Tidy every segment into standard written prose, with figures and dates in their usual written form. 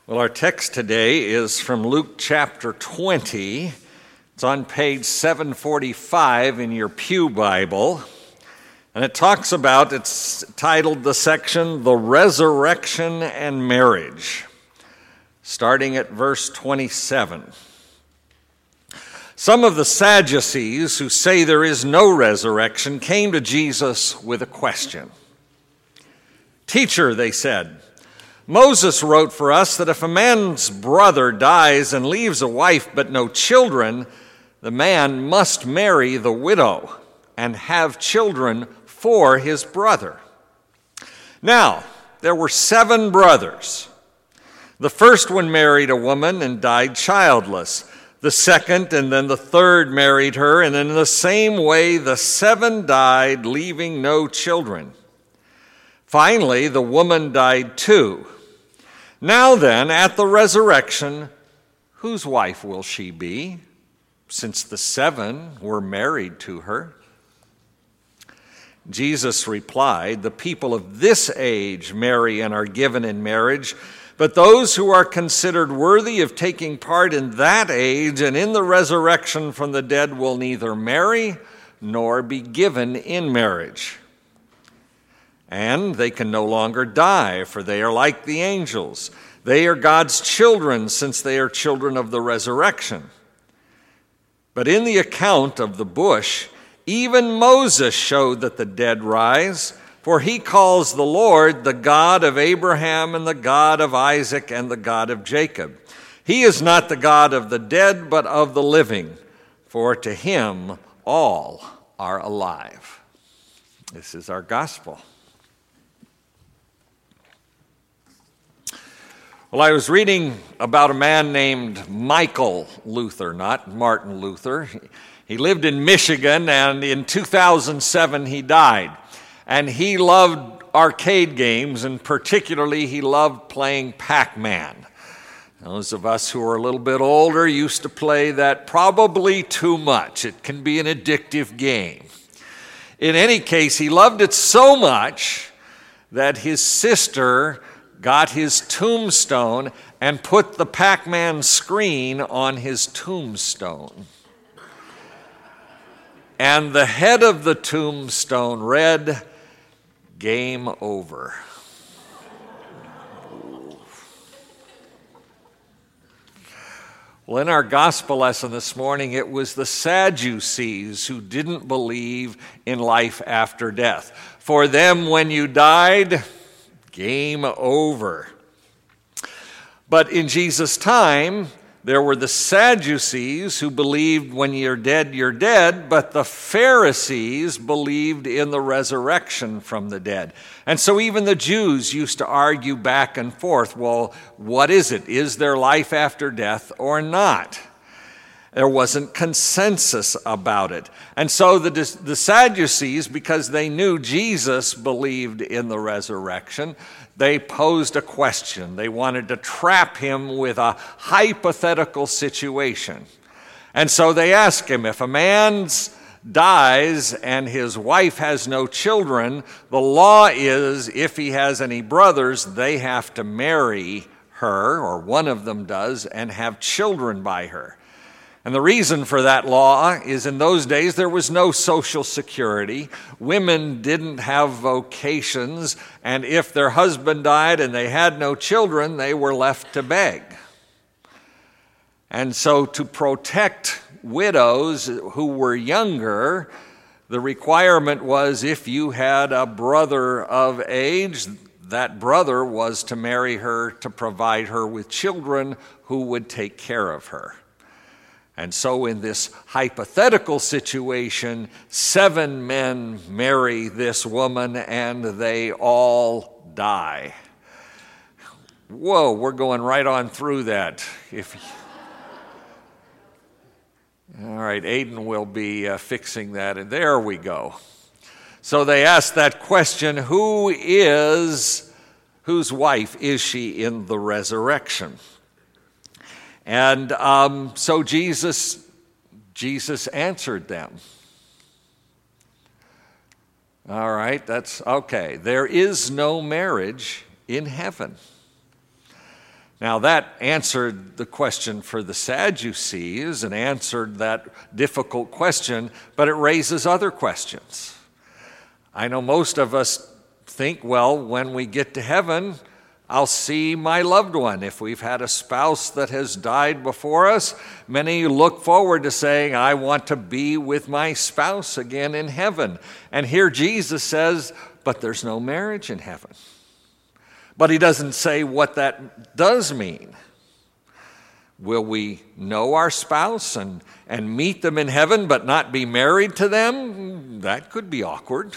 Well, our text today is from Luke chapter 20. It's on page 745 in your Pew Bible. And it's titled the section, The Resurrection and Marriage, starting at verse 27. Some of the Sadducees, who say there is no resurrection, came to Jesus with a question. "Teacher," they said, "Moses wrote for us that if a man's brother dies and leaves a wife but no children, the man must marry the widow and have children for his brother. Now, there were 7 brothers. The first one married a woman and died childless. The second and then the third married her, and in the same way the 7 died, leaving no children. Finally, the woman died too. Now then, at the resurrection, whose wife will she be, since the 7 were married to her?" Jesus replied, "The people of this age marry and are given in marriage, but those who are considered worthy of taking part in that age and in the resurrection from the dead will neither marry nor be given in marriage. And they can no longer die, for they are like the angels. They are God's children, since they are children of the resurrection. But in the account of the bush, even Moses showed that the dead rise, for he calls the Lord the God of Abraham and the God of Isaac and the God of Jacob. He is not the God of the dead, but of the living, for to him all are alive." This is our gospel. Well, I was reading about a man named Michael Luther, not Martin Luther. He lived in Michigan, and in 2007 he died. And he loved arcade games, and particularly he loved playing Pac-Man. Those of us who are a little bit older used to play that probably too much. It can be an addictive game. In any case, he loved it so much that his sister got his tombstone and put the Pac-Man screen on his tombstone. And the head of the tombstone read, "Game over." Well, in our gospel lesson this morning, it was the Sadducees who didn't believe in life after death. For them, when you died, game over. But in Jesus' time, there were the Sadducees who believed when you're dead, but the Pharisees believed in the resurrection from the dead. And so even the Jews used to argue back and forth, well, what is it? Is there life after death or not? There wasn't consensus about it. And so the Sadducees, because they knew Jesus believed in the resurrection, they posed a question. They wanted to trap him with a hypothetical situation. And so they asked him, if a man dies and his wife has no children, the law is if he has any brothers, they have to marry her, or one of them does, and have children by her. And the reason for that law is in those days there was no social security. Women didn't have vocations, and if their husband died and they had no children, they were left to beg. And so to protect widows who were younger, the requirement was if you had a brother of age, that brother was to marry her to provide her with children who would take care of her. And so in this hypothetical situation, 7 men marry this woman and they all die. Whoa, we're going right on through that. All right, Aiden will be fixing that, and there we go. So they asked that question, whose wife is she in the resurrection? And so Jesus answered them. All right, that's okay. There is no marriage in heaven. Now that answered the question for the Sadducees and answered that difficult question, but it raises other questions. I know most of us think, well, when we get to heaven, I'll see my loved one. If we've had a spouse that has died before us, many look forward to saying, I want to be with my spouse again in heaven. And here Jesus says, but there's no marriage in heaven. But he doesn't say what that does mean. Will we know our spouse and meet them in heaven but not be married to them? That could be awkward.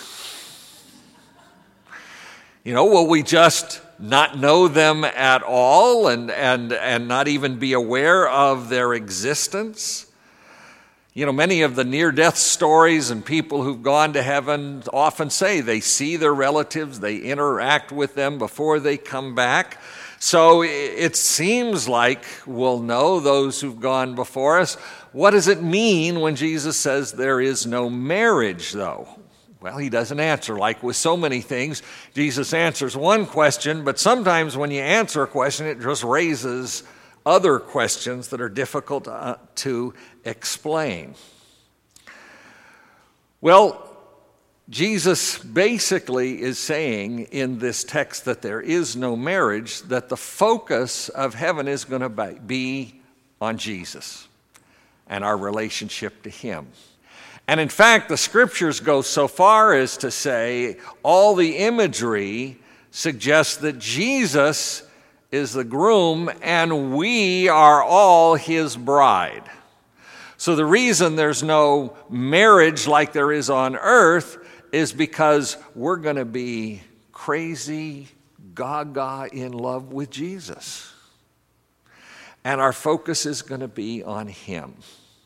Will we just not know them at all and not even be aware of their existence? Many of the near-death stories and people who've gone to heaven often say they see their relatives, they interact with them before they come back. So it seems like we'll know those who've gone before us. What does it mean when Jesus says there is no marriage, though? Well, he doesn't answer. Like with so many things, Jesus answers one question, but sometimes when you answer a question, it just raises other questions that are difficult to explain. Well, Jesus basically is saying in this text that there is no marriage, that the focus of heaven is going to be on Jesus and our relationship to him. And in fact, the scriptures go so far as to say all the imagery suggests that Jesus is the groom and we are all his bride. So the reason there's no marriage like there is on earth is because we're going to be crazy, gaga in love with Jesus. And our focus is going to be on him.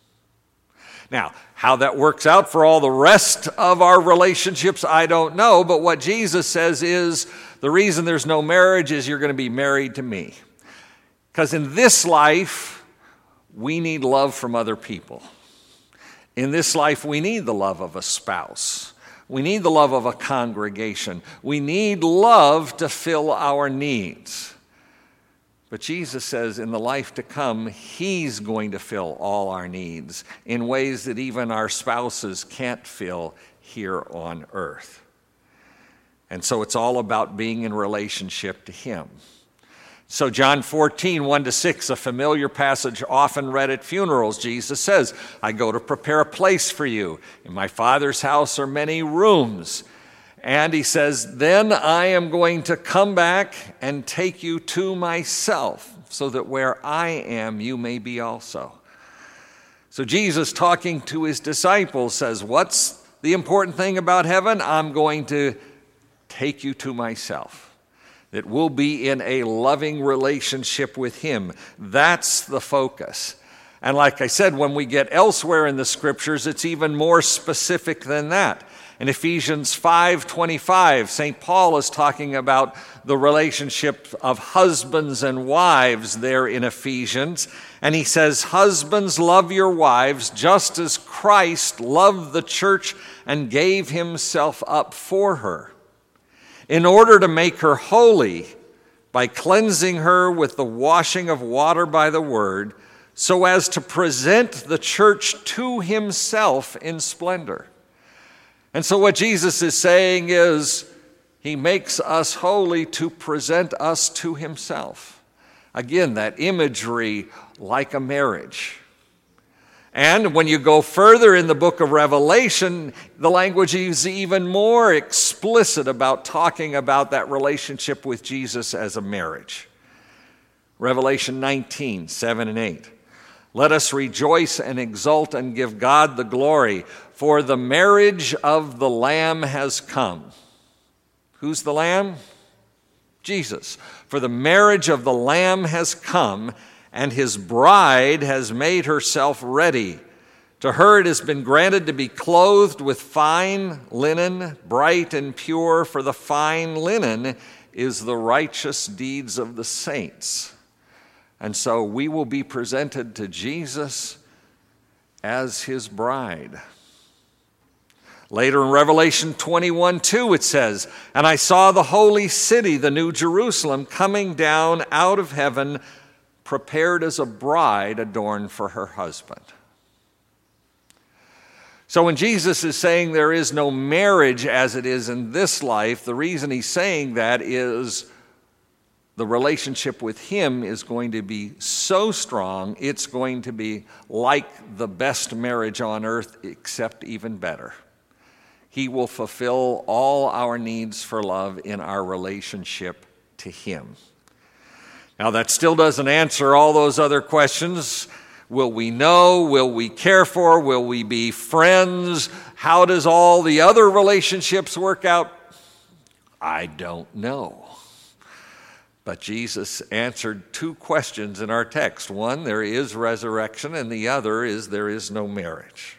Now, how that works out for all the rest of our relationships, I don't know. But what Jesus says is the reason there's no marriage is you're going to be married to me. Because in this life, we need love from other people. In this life, we need the love of a spouse. We need the love of a congregation. We need love to fill our needs. But Jesus says in the life to come, he's going to fill all our needs in ways that even our spouses can't fill here on earth. And so it's all about being in relationship to him. So John 14, 1-6, a familiar passage often read at funerals, Jesus says, I go to prepare a place for you. In my Father's house are many rooms. And he says, then I am going to come back and take you to myself, so that where I am, you may be also. So Jesus, talking to his disciples, says, what's the important thing about heaven? I'm going to take you to myself. That we'll be in a loving relationship with him. That's the focus. And like I said, when we get elsewhere in the scriptures, it's even more specific than that. In Ephesians 5:25, St. Paul is talking about the relationship of husbands and wives there in Ephesians. And he says, husbands, love your wives just as Christ loved the church and gave himself up for her, in order to make her holy by cleansing her with the washing of water by the word, so as to present the church to himself in splendor. And so what Jesus is saying is he makes us holy to present us to himself. Again, that imagery like a marriage. And when you go further in the book of Revelation, the language is even more explicit about talking about that relationship with Jesus as a marriage. Revelation 19, 7 and 8. Let us rejoice and exult and give God the glory, for the marriage of the Lamb has come. Who's the Lamb? Jesus. For the marriage of the Lamb has come, and his bride has made herself ready. To her it has been granted to be clothed with fine linen, bright and pure, for the fine linen is the righteous deeds of the saints. And so we will be presented to Jesus as his bride. Later in Revelation 21:2 it says, "And I saw the holy city, the new Jerusalem, coming down out of heaven, prepared as a bride adorned for her husband." So when Jesus is saying there is no marriage as it is in this life, the reason he's saying that is the relationship with him is going to be so strong, it's going to be like the best marriage on earth, except even better. He will fulfill all our needs for love in our relationship to him. Now, that still doesn't answer all those other questions. Will we know? Will we care for? Will we be friends? How does all the other relationships work out? I don't know. But Jesus answered two questions in our text. One, there is resurrection, and the other is there is no marriage.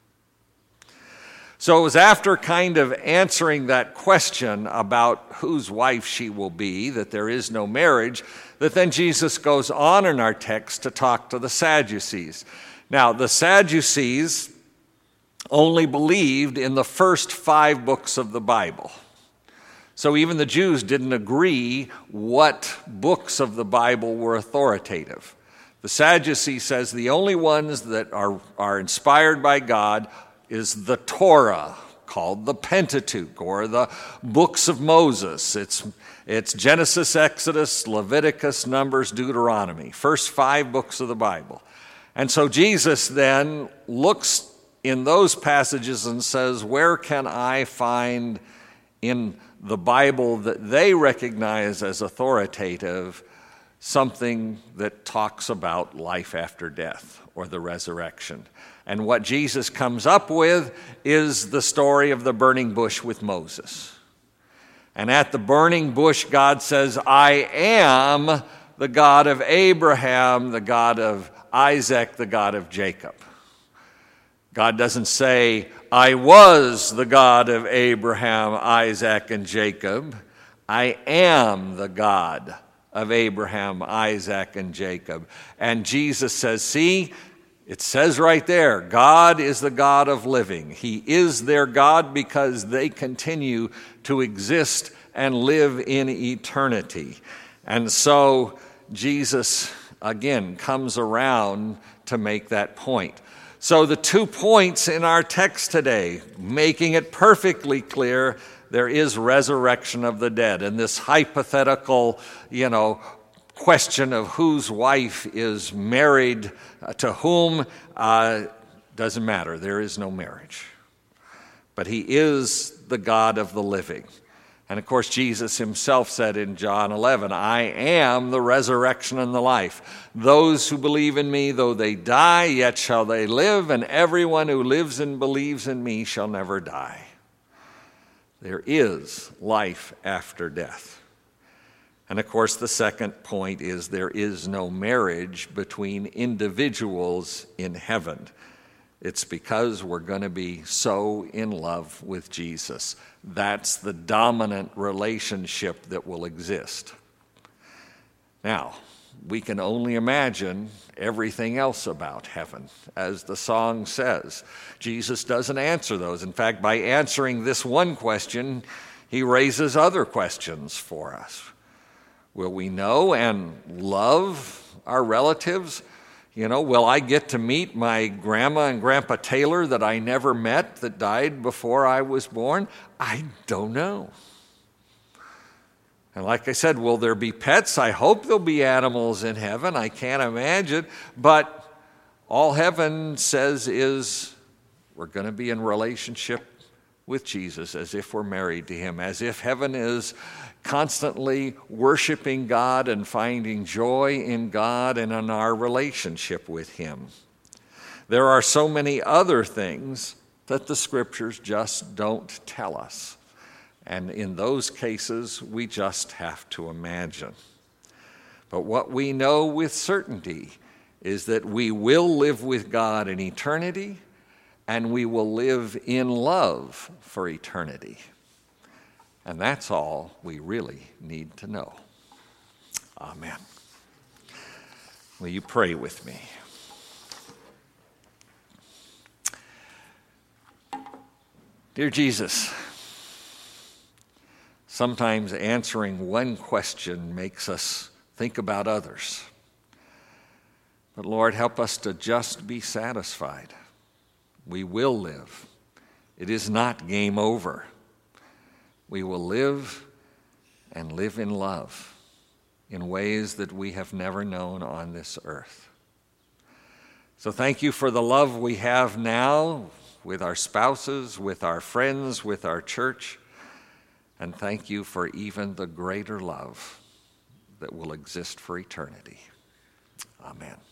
So it was after kind of answering that question about whose wife she will be, that there is no marriage, that then Jesus goes on in our text to talk to the Sadducees. Now, the Sadducees only believed in the first 5 books of the Bible. So even the Jews didn't agree what books of the Bible were authoritative. The Sadducee says the only ones that are inspired by God is the Torah, called the Pentateuch, or the books of Moses. It's Genesis, Exodus, Leviticus, Numbers, Deuteronomy, first 5 books of the Bible. And so Jesus then looks in those passages and says, where can I find in the Bible that they recognize as authoritative something that talks about life after death or the resurrection? And what Jesus comes up with is the story of the burning bush with Moses. And at the burning bush, God says, I am the God of Abraham, the God of Isaac, the God of Jacob. God doesn't say, I was the God of Abraham, Isaac, and Jacob. I am the God of Abraham, Isaac, and Jacob. And Jesus says, see, it says right there, God is the God of living. He is their God because they continue to exist and live in eternity. And so Jesus, again, comes around to make that point. So the 2 points in our text today, making it perfectly clear, there is resurrection of the dead. And this hypothetical, question of whose wife is married to whom doesn't matter. There is no marriage. But he is the God of the living. And of course, Jesus himself said in John 11, I am the resurrection and the life. Those who believe in me, though they die, yet shall they live, and everyone who lives and believes in me shall never die. There is life after death. And of course, the second point is there is no marriage between individuals in heaven. It's because we're going to be so in love with Jesus. That's the dominant relationship that will exist. Now, we can only imagine everything else about heaven. As the song says, Jesus doesn't answer those. In fact, by answering this one question, he raises other questions for us. Will we know and love our relatives? Will I get to meet my grandma and grandpa Taylor that I never met that died before I was born? I don't know. And like I said, will there be pets? I hope there'll be animals in heaven. I can't imagine. But all heaven says is we're going to be in relationship with Jesus as if we're married to him, as if heaven is constantly worshiping God and finding joy in God and in our relationship with him. There are so many other things that the scriptures just don't tell us. And in those cases, we just have to imagine. But what we know with certainty is that we will live with God in eternity, and we will live in love for eternity. And that's all we really need to know. Amen. Will you pray with me? Dear Jesus, sometimes answering one question makes us think about others. But Lord, help us to just be satisfied. We will live. It is not game over. We will live and live in love in ways that we have never known on this earth. So thank you for the love we have now with our spouses, with our friends, with our church, and thank you for even the greater love that will exist for eternity. Amen.